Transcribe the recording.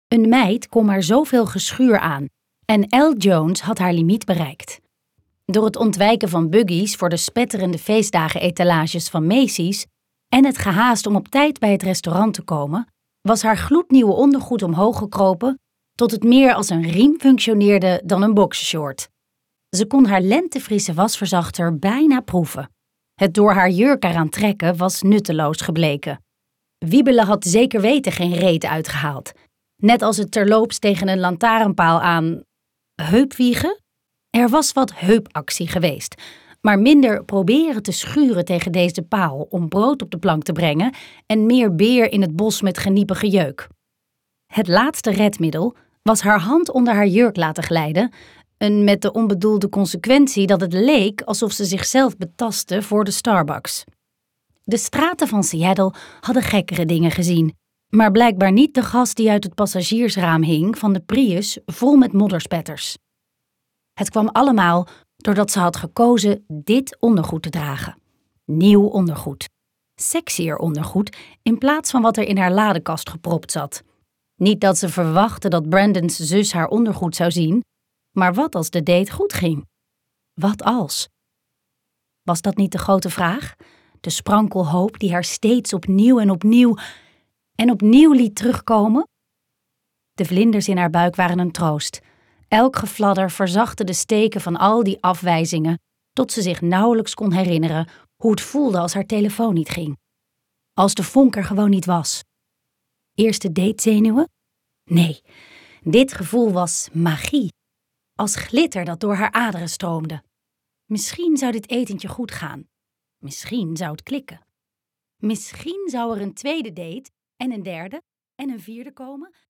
Een meid kon maar zoveel geschuur aan en Elle Jones had haar limiet bereikt. Door het ontwijken van buggies voor de spetterende feestdagen-etalages van Macy's en het gehaast om op tijd bij het restaurant te komen, was haar gloednieuwe ondergoed omhoog gekropen tot het meer als een riem functioneerde dan een boxershort. Ze kon haar lentefrisse wasverzachter bijna proeven. Het door haar jurk eraan trekken was nutteloos gebleken. Wiebelen had zeker weten geen reet uitgehaald. Net als het terloops tegen een lantaarnpaal aan heupwiegen. Er was wat heupactie geweest, maar minder proberen te schuren tegen deze paal om brood op de plank te brengen en meer beer in het bos met geniepige jeuk. Het laatste redmiddel was haar hand onder haar jurk laten glijden, met de onbedoelde consequentie dat het leek alsof ze zichzelf betastte voor de Starbucks. De straten van Seattle hadden gekkere dingen gezien, maar blijkbaar niet de gast die uit het passagiersraam hing van de Prius vol met modderspetters. Het kwam allemaal doordat ze had gekozen dit ondergoed te dragen. Nieuw ondergoed. Sexier ondergoed in plaats van wat er in haar ladekast gepropt zat. Niet dat ze verwachtte dat Brandons zus haar ondergoed zou zien, maar wat als de date goed ging? Wat als? Was dat niet de grote vraag? De sprankelhoop die haar steeds opnieuw en opnieuw liet terugkomen? De vlinders in haar buik waren een troost. Elk gefladder verzachtte de steken van al die afwijzingen, tot ze zich nauwelijks kon herinneren hoe het voelde als haar telefoon niet ging. Als de vonk er gewoon niet was. Eerste datezenuwen? Nee, dit gevoel was magie. Als glitter dat door haar aderen stroomde. Misschien zou dit etentje goed gaan. Misschien zou het klikken. Misschien zou er een tweede date en een derde en een vierde komen